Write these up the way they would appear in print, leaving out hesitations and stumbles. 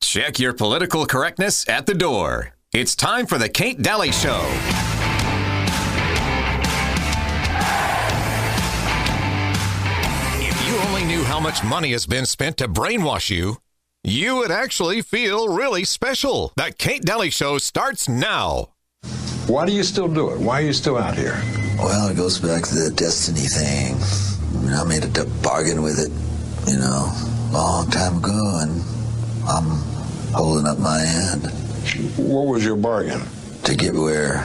Check your political correctness at the door. It's time for the Kate Daly Show. If you only knew how much money has been spent to brainwash you, you would actually feel really special. The Kate Daly Show starts now. Why do you still do it? Why are you still out here? Well, it goes back to the destiny thing. I made a bargain with it, a long time ago, and I'm holding up my end. What was your bargain? To get where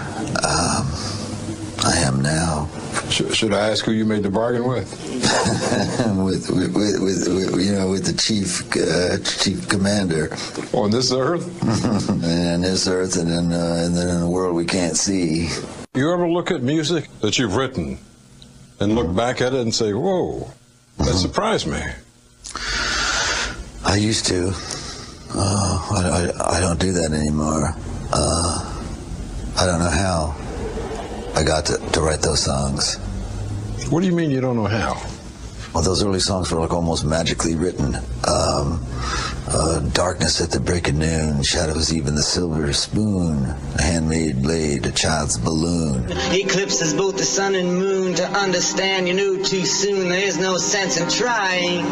I am now. Should I ask who you made the bargain with? with the chief commander. On this earth? And this earth, and then in a world we can't see. You ever look at music that you've written and look back at it and say, whoa, that surprised me? I used to. I don't do that anymore. I don't know how I got to write those songs. What do you mean you don't know how? Well, those early songs were like almost magically written. Darkness at the break of noon, shadows even the silver spoon, a handmade blade, a child's balloon. Eclipses both the sun and moon. To understand, you knew too soon. There is no sense in trying.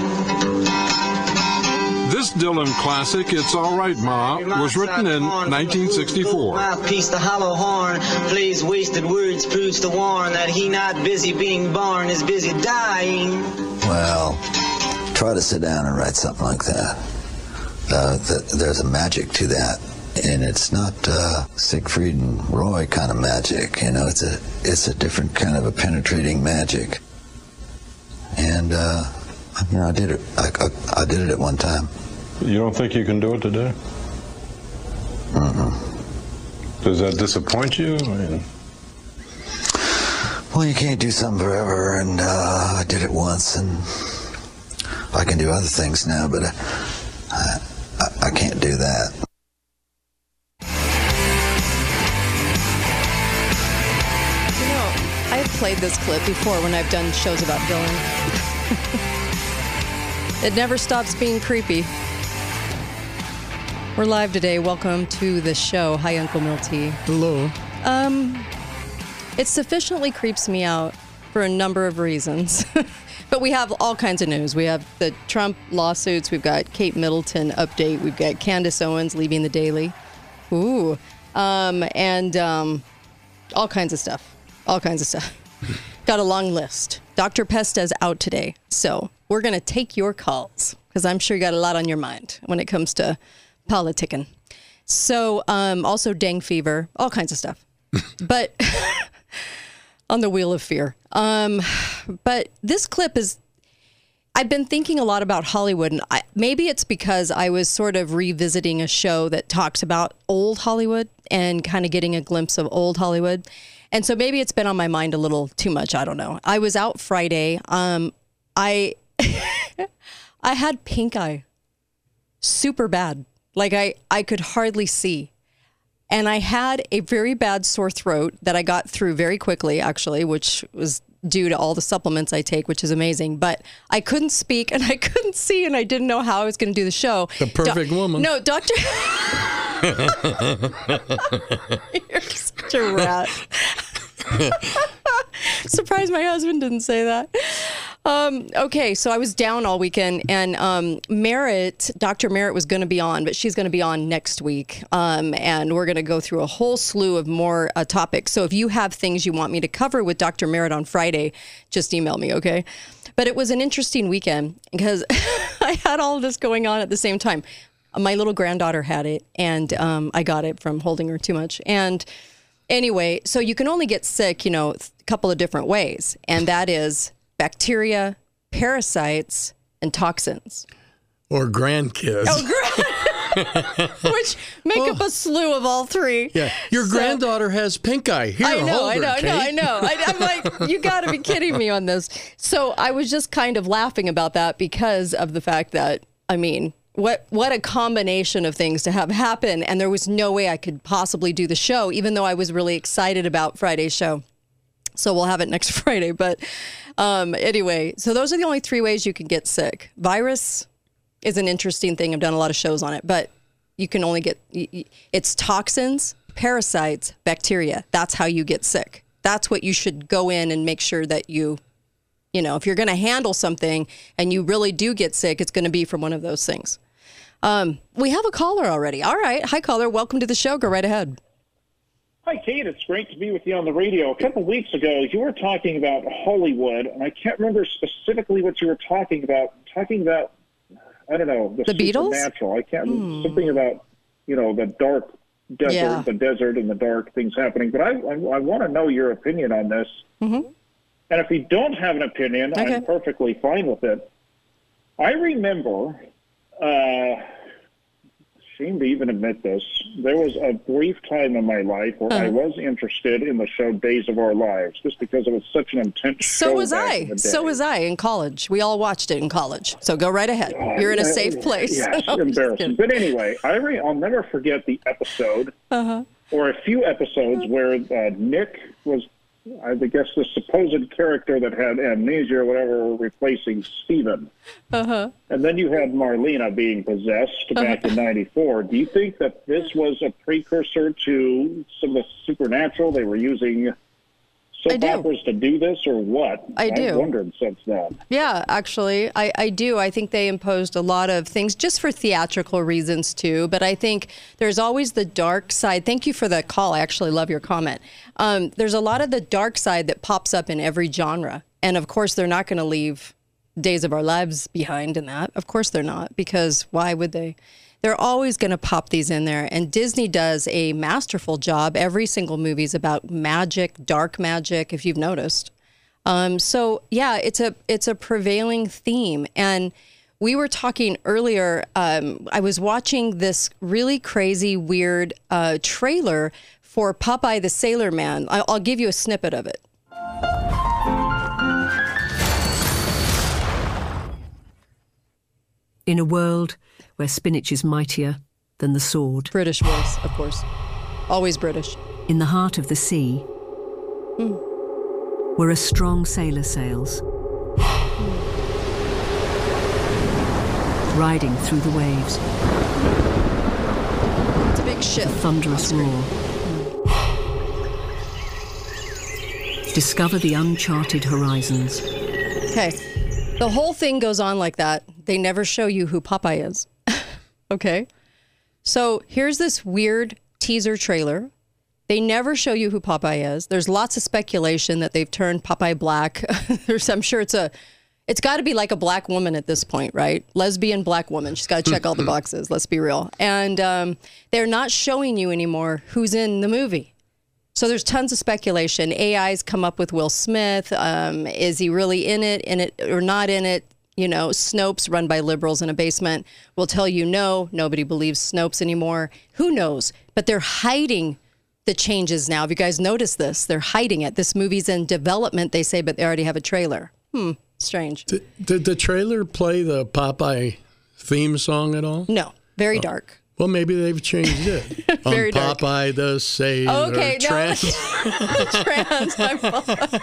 This Dylan classic, It's All Right, Ma, was written in 1964. Mouthpiece, the hollow horn, plays wasted words, proves to warn that he not busy being born, is busy dying. Well, try to sit down and write something like that. There's a magic to that, and it's not Siegfried and Roy kind of magic. It's a different kind of a penetrating magic. And I did it. I did it at one time. You don't think you can do it today? Does that disappoint you? Well, you can't do something forever, and I did it once, and I can do other things now, but I can't do that. I've played this clip before when I've done shows about Dylan. It never stops being creepy. We're live today. Welcome to the show. Hi, Uncle Milty. Hello. It sufficiently creeps me out for a number of reasons. But we have all kinds of news. We have the Trump lawsuits. We've got Kate Middleton update. We've got Candace Owens leaving the Daily. Ooh. And all kinds of stuff. All kinds of stuff. Got a long list. Dr. Pesta's out today. So we're going to take your calls because I'm sure you got a lot on your mind when it comes to politicking. So also dengue fever, all kinds of stuff. But on the wheel of fear. But this clip is, I've been thinking a lot about Hollywood, and maybe it's because I was sort of revisiting a show that talks about old Hollywood and kind of getting a glimpse of old Hollywood. And so maybe it's been on my mind a little too much. I don't know. I was out Friday. I had pink eye. Super bad. Like I could hardly see. And I had a very bad sore throat that I got through very quickly, actually, which was due to all the supplements I take, which is amazing. But I couldn't speak and I couldn't see and I didn't know how I was going to do the show. The perfect woman. No, Dr. You're such a rat. Surprised my husband didn't say that. Okay, so I was down all weekend, and Dr. Merritt was going to be on, but she's going to be on next week, and we're going to go through a whole slew of more topics. So if you have things you want me to cover with Dr. Merritt on Friday, just email me, okay? But it was an interesting weekend because I had all of this going on at the same time. My little granddaughter had it, and I got it from holding her too much, and anyway, so you can only get sick, a couple of different ways, and that is bacteria, parasites, and toxins. Or grandkids. Which make up a slew of all three. Yeah, your granddaughter has pink eye. Here, I know. Kate. I'm like, you got to be kidding me on this. So I was just kind of laughing about that because of the fact that, what a combination of things to have happen. And there was no way I could possibly do the show, even though I was really excited about Friday's show. So we'll have it next Friday. But anyway, so those are the only three ways you can get sick. Virus is an interesting thing. I've done a lot of shows on it. But you can only get, it's toxins, parasites, bacteria. That's how you get sick. That's what you should go in and make sure that you know, if you're going to handle something and you really do get sick, it's going to be from one of those things. We have a caller already. All right. Hi, caller. Welcome to the show. Go right ahead. Hi, Kate. It's great to be with you on the radio. A couple of weeks ago, you were talking about Hollywood, and I can't remember specifically what you were talking about. I don't know, the Beatles? Supernatural. I can't something about, you know, the dark desert, the desert and the dark things happening. But I want to know your opinion on this. Mm-hmm. And if you don't have an opinion, okay, I'm perfectly fine with it. I remember, shame to even admit this, there was a brief time in my life where I was interested in the show Days of Our Lives, just because it was such an intense show. So was I. So was I in college. We all watched it in college. So go right ahead. You're in a safe place. Yes, embarrassing. But anyway, I'll never forget the episode, or a few episodes, where Nick was, I guess, the supposed character that had amnesia or whatever, replacing Steven. And then you had Marlena being possessed back in 94. Do you think that this was a precursor to some of the supernatural? They were using soap operas to do this, or what? I've wondered since then. Yeah, actually, I do. I think they imposed a lot of things just for theatrical reasons, too. But I think there's always the dark side. Thank you for the call. I actually love your comment. There's a lot of the dark side that pops up in every genre. And, of course, they're not going to leave Days of Our Lives behind in that. Of course they're not, because why would they? They're always going to pop these in there. And Disney does a masterful job. Every single movie is about magic, dark magic, if you've noticed. So, yeah, it's a prevailing theme. And we were talking earlier, I was watching this really crazy, weird trailer for Popeye the Sailor Man. I'll give you a snippet of it. In a world where spinach is mightier than the sword. British voice, of course. Always British. In the heart of the sea, where a strong sailor sails, riding through the waves. It's a big ship. A thunderous roar. Discover the uncharted horizons. Okay. The whole thing goes on like that. They never show you who Popeye is. Okay. So here's this weird teaser trailer. They never show you who Popeye is. There's lots of speculation that they've turned Popeye black. I'm sure it's got to be like a black woman at this point, right? Lesbian black woman. She's got to check all the boxes. Let's be real. And they're not showing you anymore who's in the movie. So there's tons of speculation. AI's come up with Will Smith. Is he really in it or not in it? You know, Snopes, run by liberals in a basement, will tell you no, nobody believes Snopes anymore. Who knows? But they're hiding the changes now. Have you guys noticed this? They're hiding it. This movie's in development, they say, but they already have a trailer. Strange. Did the trailer play the Popeye theme song at all? No. Very dark. Well, maybe they've changed it. Very dark. Popeye the Sailor. Okay, Trans. No. Trans.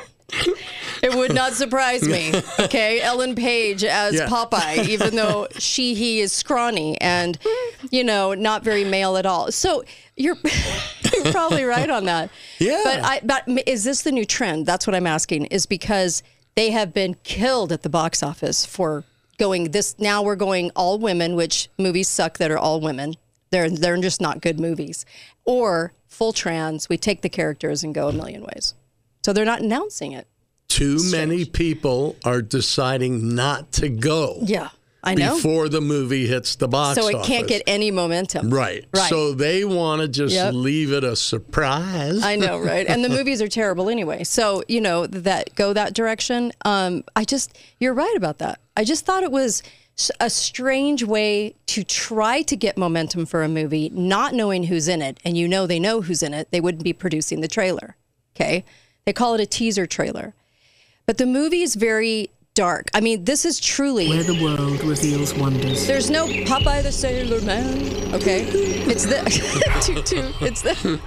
It would not surprise me. Okay, Ellen Page as Popeye, even though he is scrawny and, you know, not very male at all. So you're probably right on that. Yeah. But is this the new trend? That's what I'm asking. Is because they have been killed at the box office for going this. Now we're going all women, which movies suck that are all women. They're just not good movies. Or full trans. We take the characters and go a million ways. So they're not announcing it. Too many people are deciding not to go. Yeah, I know. Before the movie hits the box office. So it can't get any momentum. Right. So they want to just leave it a surprise. I know, right? And the movies are terrible anyway. So, you know, that direction. You're right about that. I just thought it was a strange way to try to get momentum for a movie, not knowing who's in it. And you know they know who's in it. They wouldn't be producing the trailer. Okay? They call it a teaser trailer. But the movie is very dark. I mean, this is truly... Where the world reveals wonders. There's no Popeye the Sailor Man, okay? It's the...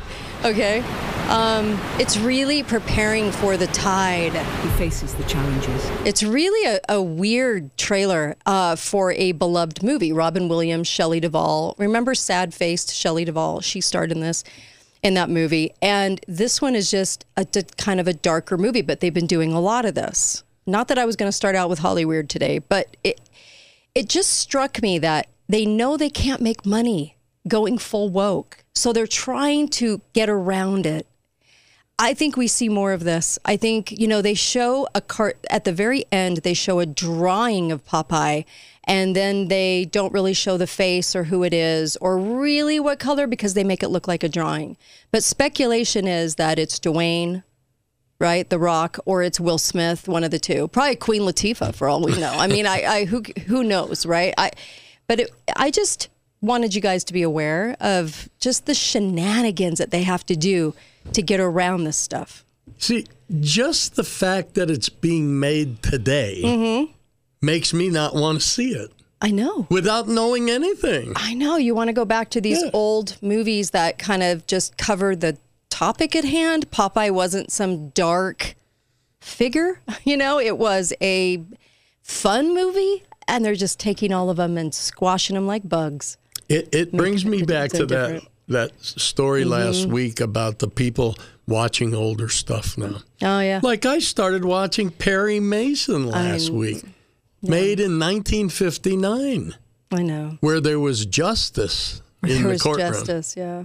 Okay. It's really preparing for the tide. He faces the challenges. It's really a weird trailer for a beloved movie. Robin Williams, Shelley Duvall. Remember sad-faced Shelley Duvall? She starred in that movie. And this one is just kind of a darker movie, but they've been doing a lot of this. Not that I was going to start out with Hollyweird today, but it just struck me that they know they can't make money going full woke. So they're trying to get around it. I think we see more of this. I think, they show at the very end, they show a drawing of Popeye, and then they don't really show the face or who it is or really what color because they make it look like a drawing. But speculation is that it's Dwayne, right? The Rock, or it's Will Smith, one of the two. Probably Queen Latifah for all we know. I mean, who knows, right? I just wanted you guys to be aware of just the shenanigans that they have to do to get around this stuff. See, just the fact that it's being made today makes me not want to see it. I know. Without knowing anything. I know. You want to go back to these old movies that kind of just cover the topic at hand. Popeye wasn't some dark figure. It was a fun movie, and they're just taking all of them and squashing them like bugs. It brings me back to that story last week about the people watching older stuff now. Oh, yeah. Like I started watching Perry Mason last week, made in 1959. I know. Where there was justice in the courtroom. There was justice, yeah.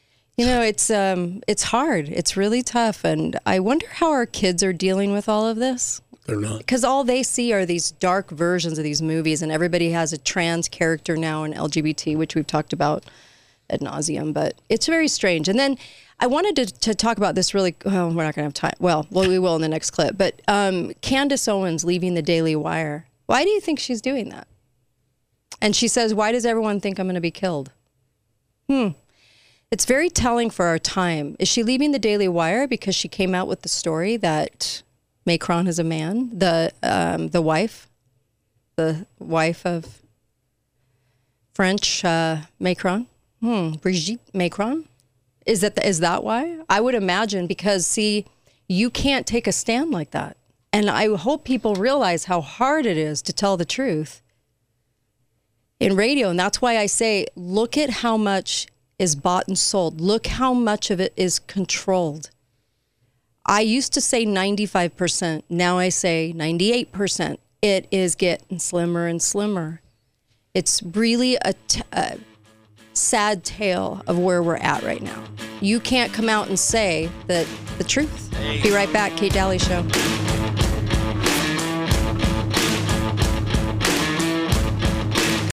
It's hard. It's really tough. And I wonder how our kids are dealing with all of this. They're not. Because all they see are these dark versions of these movies, and everybody has a trans character now in LGBT, which we've talked about ad nauseum, but it's very strange. And then I wanted to talk about this really, we're not going to have time. Well, we will in the next clip, but Candace Owens leaving the Daily Wire. Why do you think she's doing that? And she says, why does everyone think I'm going to be killed? It's very telling for our time. Is she leaving the Daily Wire because she came out with the story that Macron is a man, the wife of French Macron, Brigitte Macron? Is that why? I would imagine because, see, you can't take a stand like that. And I hope people realize how hard it is to tell the truth in radio. And that's why I say, look at how much is bought and sold. Look how much of it is controlled. I used to say 95%. Now I say 98%. It is getting slimmer and slimmer. It's really a sad tale of where we're at right now. You can't come out and say the truth. Be right back. Kate Daly Show.